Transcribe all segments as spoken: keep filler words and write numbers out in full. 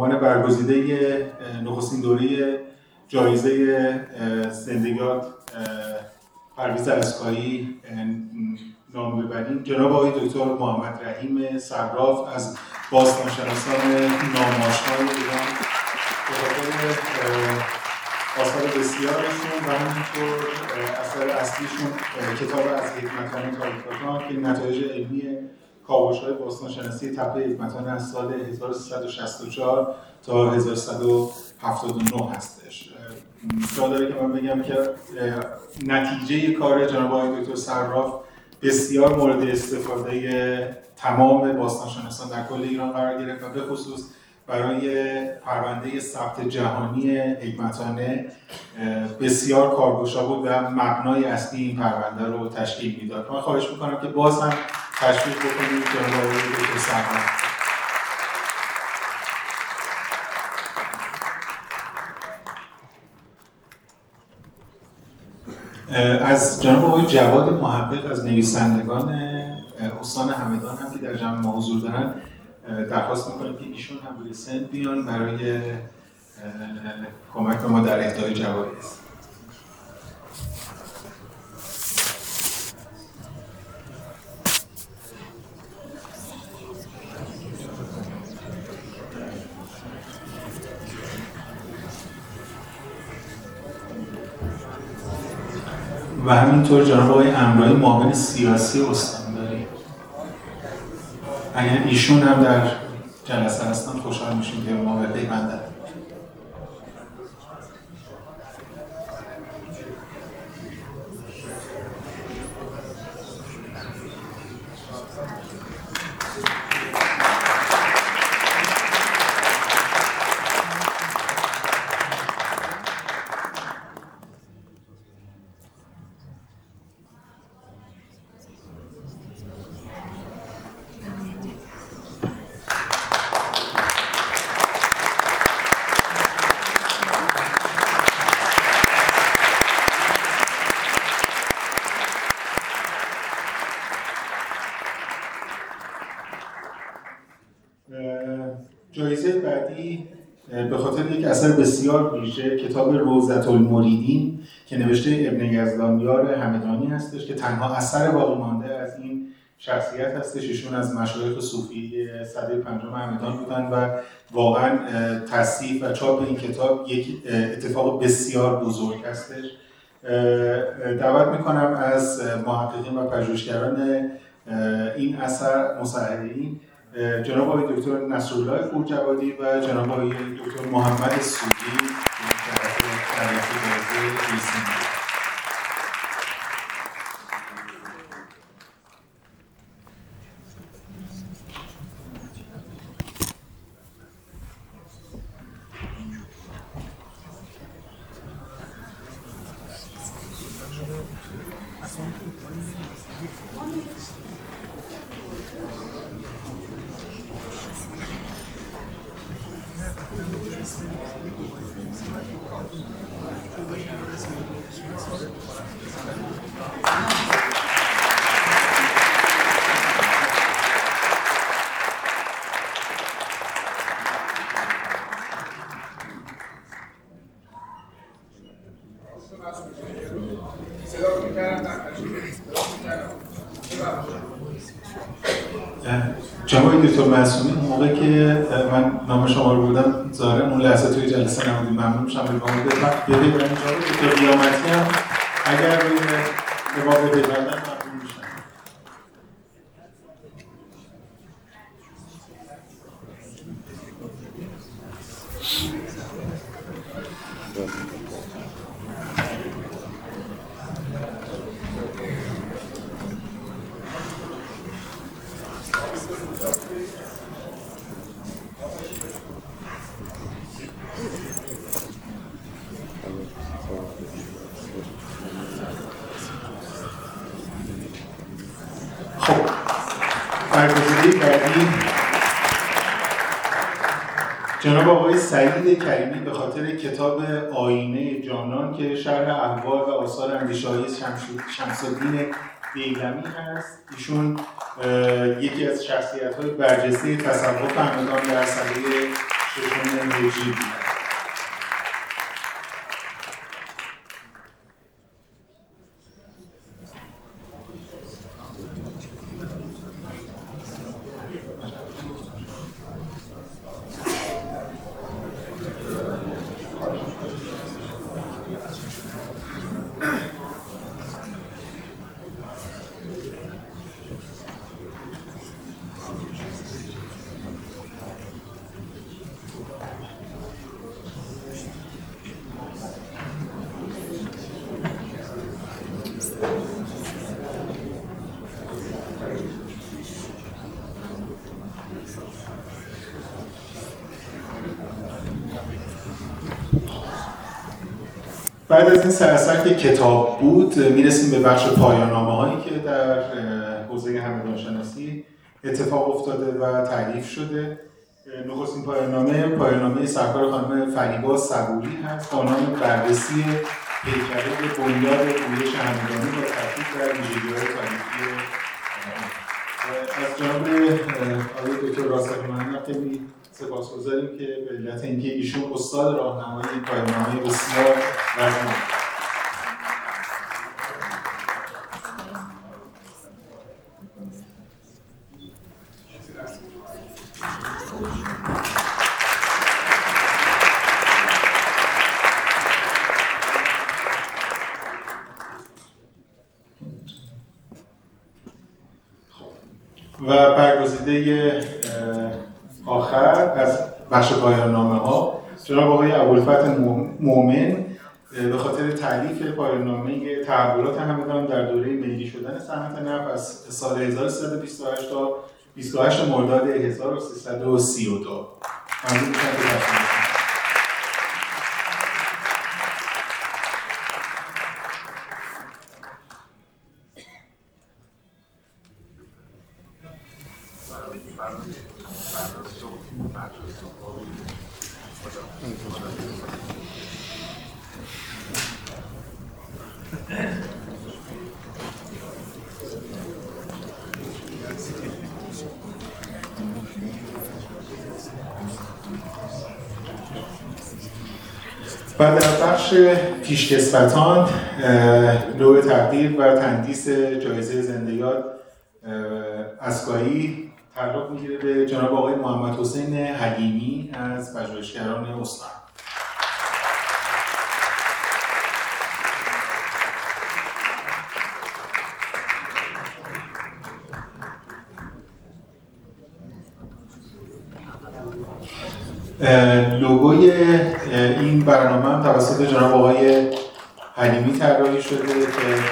عنوان برگزیده نخستین دوره جایزه زندگیات پرویز اسکایی نام ببریم، جناب آقای دکتر محمد رحیم صراف از باستانشناسان نام‌آشنای ایران به خاطر آثار بسیارشون و همینطور اثر اصلیشون کتاب از حکمتان تاریخ‌دان که نتایج علمی کاوش‌های باستانشناسی تپه حکمتان از سال هزار و سیصد و شصت و چهار تا هزار و سیصد و هفتاد و نه هستش. جا داره که من بگم که نتیجه کار جناب آقای دکتر صراف بسیار مورد استفاده تمام باستانشناسان در کل ایران قرار گرفت و به خصوص برای پرونده ثبت جهانی حکمتانه بسیار کارگشا بود و مبنای اصلی این پرونده رو تشکیل میداد. من خواهش میکنم که باز هم تشویق بکنید جناب آقای دکتر صراف. از جناب آقای جواد محقق از نویسندگان استان همدان هم که در جمع ما حضور دارن درخواست میکنیم که ایشون هم روی سن بیان برای کمک به ما در اهدای جوایز. و همینطور جناب آقای امرایی معاون سیاسی استانداری، اگر ایشون هم در جلسه هستن خوشحال میشیم که ما بپیوندن. جایزه بعدی به خاطر یک اثر بسیار ویژه کتاب روضة المریدین که نوشته ابن یزدانیار همدانی هستش که تنها اثر باقی مانده از این شخصیت هستش. ایشون از مشایخ صوفی سده پنجم همدان بودن و واقعا تصنیف و چاپ این کتاب یک اتفاق بسیار بزرگ هستش. دعوت میکنم از محققین و پژوهشگران این اثر مصححین جناب آقای دکتر نصرالله پورجوادی و جناب آقای دکتر محمد سودی که طرف دریافت جایزه ریسینگ. جناب دکتر معصومی اون موقع که من نام شما رو بودم ظاهرا اون لحظه توی جلسه نبودیم، ممنون میشم به ما ببینید برای جناب دکتر قیامتی هم اگر روی به ما ببینید ممنون میشم. خب برگزیده بعدی جناب آقای سعید کریمی به خاطر کتاب آینه جانان که شرح احوال و آثار اندیشه‌های شمس‌الدین دیلمی هست. ایشون یکی از شخصیت‌های برجسته تصوف همدان در سده ششم مجری بودن. بعد از این سراسر که کتاب بود میرسیم به بخش پایان‌نامه هایی که در حوزه همدانشناسی اتفاق افتاده و تعریف شده. نخستین پایان‌نامه پایان‌نامه سرکار خانم فریبا صبوری هست با نام بررسی پیکره به بنیاد پویش همگانی با تاکید بر ویژگی‌های تاریخی. از جناب آقای دکتر راسخ‌محمد خیلی سپاسگزاریم که به علت اینکه ایشون استاد راهنمایی این پایان‌نامه بسیار مهمه. و برگزیده آخر از بخش پایان‌نامه ها جناب آقای ابوالفتح مومن به خاطر تألیف پایان‌نامه تحولات همگان در دوره ملی شدن صنعت نفت از سال هزار و سیصد و بیست و هشت تا بیست و هشت مرداد هزار و سیصد و سی و دو. ممنون میشم که تشکر. و در بخش پیشکسوتان نوع تقدیر و تندیس جایزه زنده یاد اسکایی تعلق میگیره به جناب آقای محمد حسین حلیمی از پژوهشگران استان. لوگوی این برنامه هم توسط جناب آقای حلیمی طراحی شده که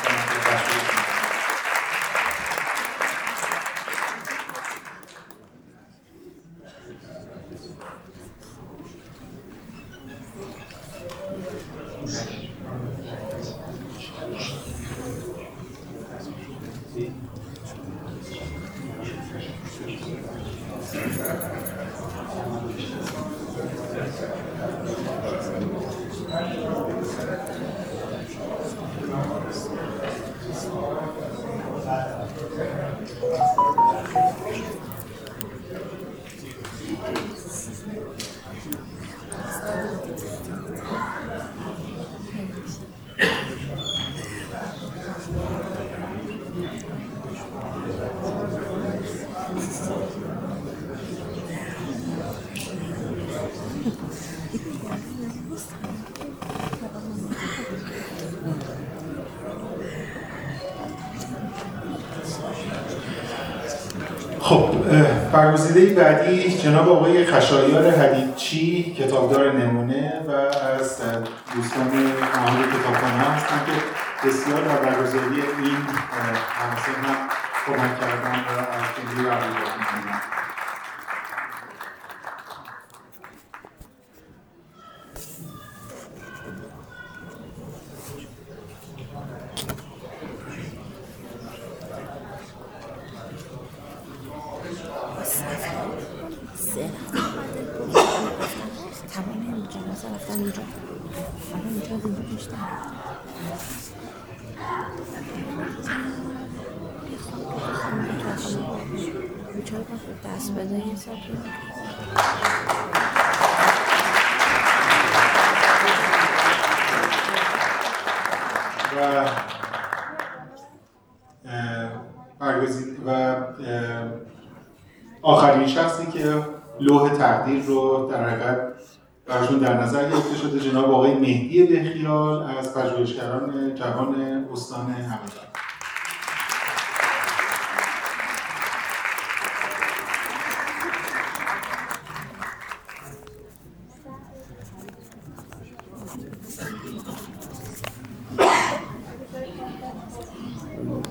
برگزیده بعدی جناب آقای خشایار حدیدچی کتابدار نمونه و از دوستان عامل کتابخانه هستند که بسیار در برگزاری این مراسم هم کمک کردن و از خیلی برگزاری می‌کنند. دست بده یه ساعت برگزید و آخرین شخصی که لوح تقدیر رو در حقیقت براشون در نظر گرفته شده جناب آقای مهدی بهخیال از پژوهشگران جوان استان همدان.